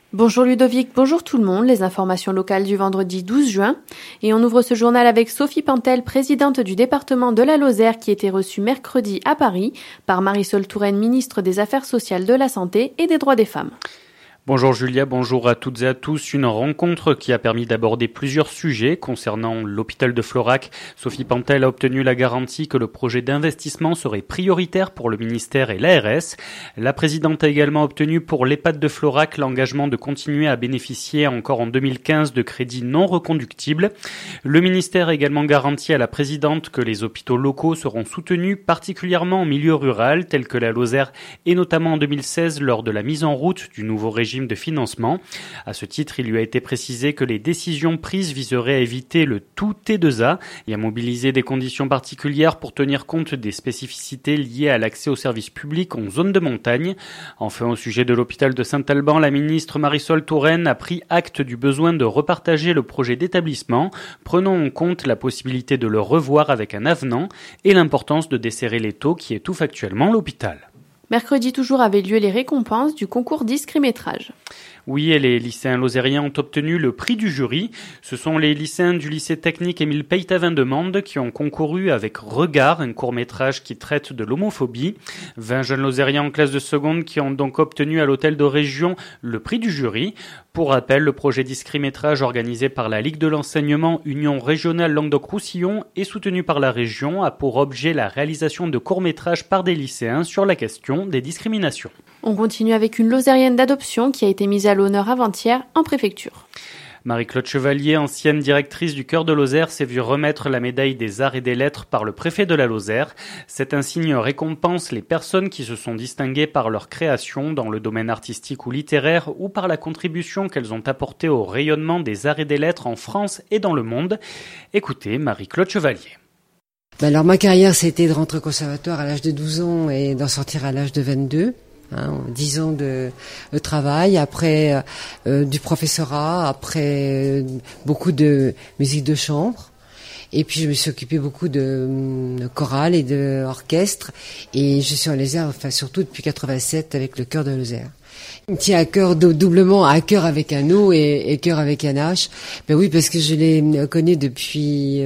Bonjour Ludovic, bonjour tout le monde, les informations locales du vendredi 12 juin. Et on ouvre ce journal avec Sophie Pantel, présidente du département de la Lozère, qui était reçue mercredi à Paris par Marisol Touraine, ministre des Affaires sociales, de la Santé et des droits des femmes. Bonjour Julia, bonjour à toutes et à tous. Une rencontre qui a permis d'aborder plusieurs sujets concernant l'hôpital de Florac. Sophie Pantel a obtenu la garantie que le projet d'investissement serait prioritaire pour le ministère et l'ARS. La présidente a également obtenu pour l'EHPAD de Florac l'engagement de continuer à bénéficier encore en 2015 de crédits non reconductibles. Le ministère a également garanti à la présidente que les hôpitaux locaux seront soutenus, particulièrement en milieu rural, tel que la Lozère, et notamment en 2016 lors de la mise en route du nouveau régime de financement. À ce titre, il lui a été précisé que les décisions prises viseraient à éviter le tout T2A et à mobiliser des conditions particulières pour tenir compte des spécificités liées à l'accès aux services publics en zone de montagne. Enfin, au sujet de l'hôpital de Saint-Alban, la ministre Marisol Touraine a pris acte du besoin de repartager le projet d'établissement, prenant en compte la possibilité de le revoir avec un avenant et l'importance de desserrer l'étau qui étouffe actuellement l'hôpital. Mercredi toujours avaient lieu les récompenses du concours Discrimétrage. Oui, et les lycéens lozériens ont obtenu le prix du jury. Ce sont les lycéens du lycée technique Émile Peytavin-Demande qui ont concouru avec Regard, un court-métrage qui traite de l'homophobie. 20 jeunes lozériens en classe de seconde qui ont donc obtenu à l'hôtel de région le prix du jury. Pour rappel, le projet Discrimétrage organisé par la Ligue de l'enseignement Union régionale Languedoc-Roussillon et soutenu par la région a pour objet la réalisation de courts-métrages par des lycéens sur la question des discriminations. On continue avec une lozérienne d'adoption qui a été mise à l'honneur avant-hier en préfecture. Marie-Claude Chevalier, ancienne directrice du Chœur de Lozère, s'est vue remettre la médaille des arts et des lettres par le préfet de la Lozère. Cet insigne récompense les personnes qui se sont distinguées par leur création dans le domaine artistique ou littéraire ou par la contribution qu'elles ont apportée au rayonnement des arts et des lettres en France et dans le monde. Écoutez Marie-Claude Chevalier. Alors ma carrière, c'était de rentrer au conservatoire à l'âge de 12 ans et d'en sortir à l'âge de 22. 10 ans de travail, après du professorat, après beaucoup de musique de chambre. Et puis je me suis occupée beaucoup de chorale et d'orchestre. Et je suis en Lozère, surtout depuis 87 avec le Chœur de Lozère. Il me tient à cœur, doublement à cœur avec un O et cœur avec un H. Ben oui, parce que je les connais depuis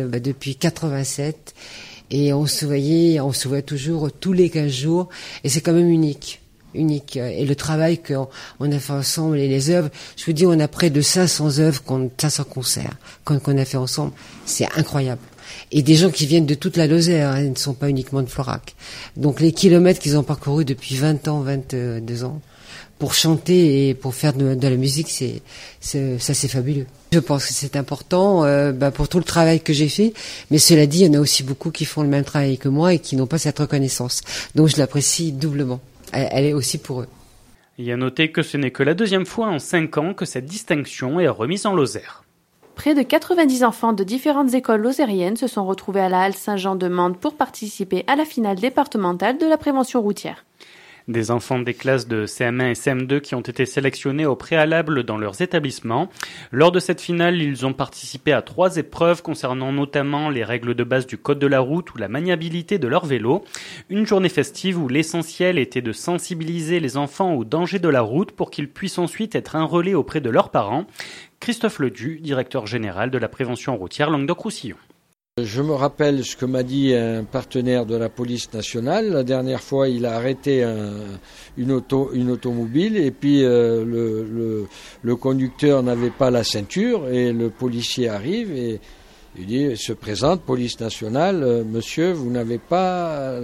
87. Et on se voit toujours tous les 15 jours. Et c'est quand même unique. Et le travail qu'on a fait ensemble et les œuvres, je vous dis, on a près de 500 œuvres, 500 concerts qu'on a fait ensemble. C'est incroyable. Et des gens qui viennent de toute la Lozère, ils ne sont pas uniquement de Florac. Donc les kilomètres qu'ils ont parcourus depuis 20 ans, 22 ans, pour chanter et pour faire de la musique, c'est fabuleux. Je pense que c'est important pour tout le travail que j'ai fait, mais cela dit, il y en a aussi beaucoup qui font le même travail que moi et qui n'ont pas cette reconnaissance. Donc je l'apprécie doublement. Elle est aussi pour eux. Il y a noté que ce n'est que la deuxième fois en 5 ans que cette distinction est remise en Lozère. Près de 90 enfants de différentes écoles lozériennes se sont retrouvés à la halle Saint-Jean-de-Mende pour participer à la finale départementale de la prévention routière. Des enfants des classes de CM1 et CM2 qui ont été sélectionnés au préalable dans leurs établissements. Lors de cette finale, ils ont participé à 3 épreuves concernant notamment les règles de base du code de la route ou la maniabilité de leur vélo. Une journée festive où l'essentiel était de sensibiliser les enfants aux dangers de la route pour qu'ils puissent ensuite être un relais auprès de leurs parents. Christophe Ledu, directeur général de la prévention routière Languedoc-Roussillon. Je me rappelle ce que m'a dit un partenaire de la police nationale. La dernière fois, il a arrêté une automobile et puis le conducteur n'avait pas la ceinture et le policier arrive et il dit, se présente, police nationale, monsieur, vous n'avez pas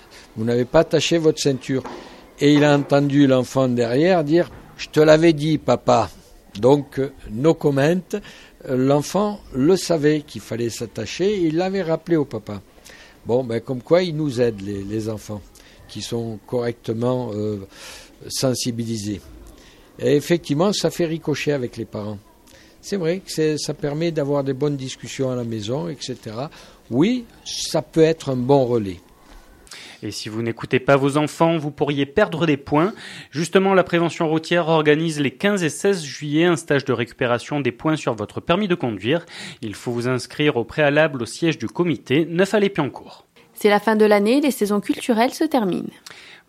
attaché votre ceinture. Et il a entendu l'enfant derrière dire, je te l'avais dit, papa. Donc, no comment. L'enfant le savait qu'il fallait s'attacher, il l'avait rappelé au papa. Bon, comme quoi ils nous aident les enfants qui sont correctement sensibilisés. Et effectivement, ça fait ricocher avec les parents. C'est vrai que ça permet d'avoir des bonnes discussions à la maison, etc. Oui, ça peut être un bon relais. Et si vous n'écoutez pas vos enfants, vous pourriez perdre des points. Justement, la prévention routière organise les 15 et 16 juillet un stage de récupération des points sur votre permis de conduire. Il faut vous inscrire au préalable au siège du comité, 9 allées Piancourt. C'est la fin de l'année, les saisons culturelles se terminent.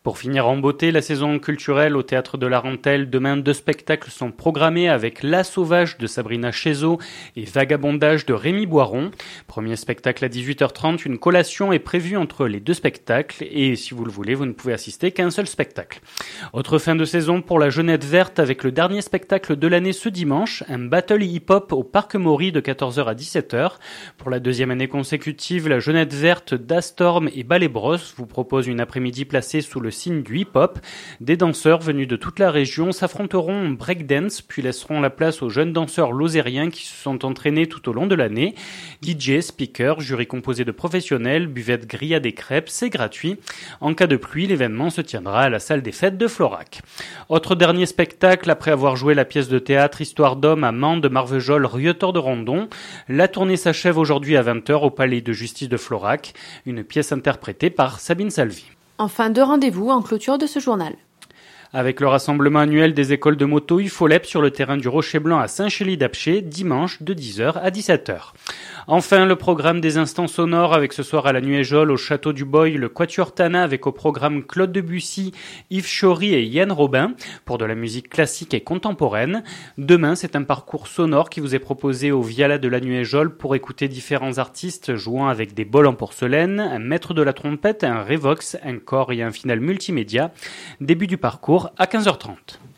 Pour finir en beauté, la saison culturelle au Théâtre de la Rentelle. Demain, 2 spectacles sont programmés avec La Sauvage de Sabrina Chezot et Vagabondage de Rémi Boiron. Premier spectacle à 18h30, une collation est prévue entre les 2 spectacles et si vous le voulez, vous ne pouvez assister qu'à un seul spectacle. Autre fin de saison pour la Jeunette Verte avec le dernier spectacle de l'année ce dimanche, un battle hip-hop au Parc Maury de 14h à 17h. Pour la 2e année consécutive, la Jeunette Verte d'Astorm et Ballet Bros vous propose une après-midi placée sous le signe du hip-hop. Des danseurs venus de toute la région s'affronteront en breakdance puis laisseront la place aux jeunes danseurs lozériens qui se sont entraînés tout au long de l'année. DJ, speaker, jury composé de professionnels, buvette grillade et crêpes, c'est gratuit. En cas de pluie, l'événement se tiendra à la salle des fêtes de Florac. Autre dernier spectacle, après avoir joué la pièce de théâtre Histoire d'homme à Mende, Marvejols, Rietor de Rondon, la tournée s'achève aujourd'hui à 20h au Palais de Justice de Florac, une pièce interprétée par Sabine Salvi. Enfin, 2 rendez-vous en clôture de ce journal. Avec le rassemblement annuel des écoles de moto UFOLEP sur le terrain du Rocher Blanc à Saint-Chély-d'Apcher, dimanche de 10h à 17h. Enfin, le programme des instants sonores avec ce soir à la Nuéjole au Château du Boy, le Quatuor Tana avec au programme Claude Debussy, Yves Chory et Yann Robin pour de la musique classique et contemporaine. Demain, c'est un parcours sonore qui vous est proposé au Viala de la Nuéjole pour écouter différents artistes jouant avec des bols en porcelaine, un maître de la trompette, un Revox, un corps et un final multimédia. Début du parcours à 15h30.